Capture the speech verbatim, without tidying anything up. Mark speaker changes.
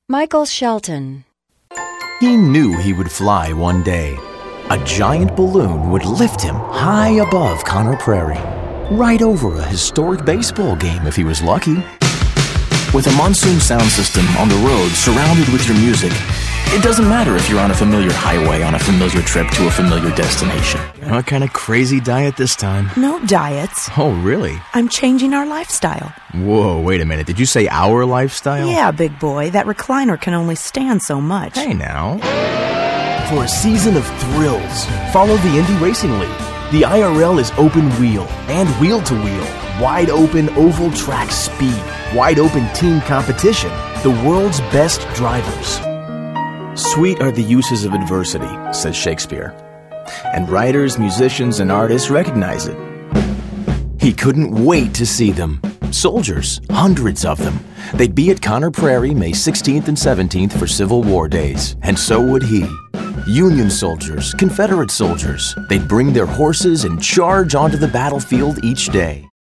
Speaker 1: Michael Shelton.
Speaker 2: He knew he would fly one day. A giant balloon would lift him high above Conner Prairie, right over a historic baseball game if he was lucky. With a monsoon sound system on the road surrounded with your music, it doesn't matter if you're on a familiar highway on a familiar trip to a familiar destination. What kind of crazy diet this time?
Speaker 3: No diets.
Speaker 2: Oh, really?
Speaker 3: I'm changing our lifestyle.
Speaker 2: Whoa, wait a minute. Did you say our lifestyle?
Speaker 3: Yeah, big boy. That recliner can only stand so much.
Speaker 2: Hey, now.
Speaker 4: For a season of thrills, follow the Indy Racing League. The I R L is open wheel and wheel to wheel, wide open oval track speed, wide open team competition, the world's best drivers. Sweet are the uses of adversity, says Shakespeare. And writers, musicians, and artists recognize it. He couldn't wait to see them. Soldiers, hundreds of them. They'd be at Conner Prairie May sixteenth and seventeenth for Civil War days, and so would he. Union soldiers, Confederate soldiers, they'd bring their horses and charge onto the battlefield each day.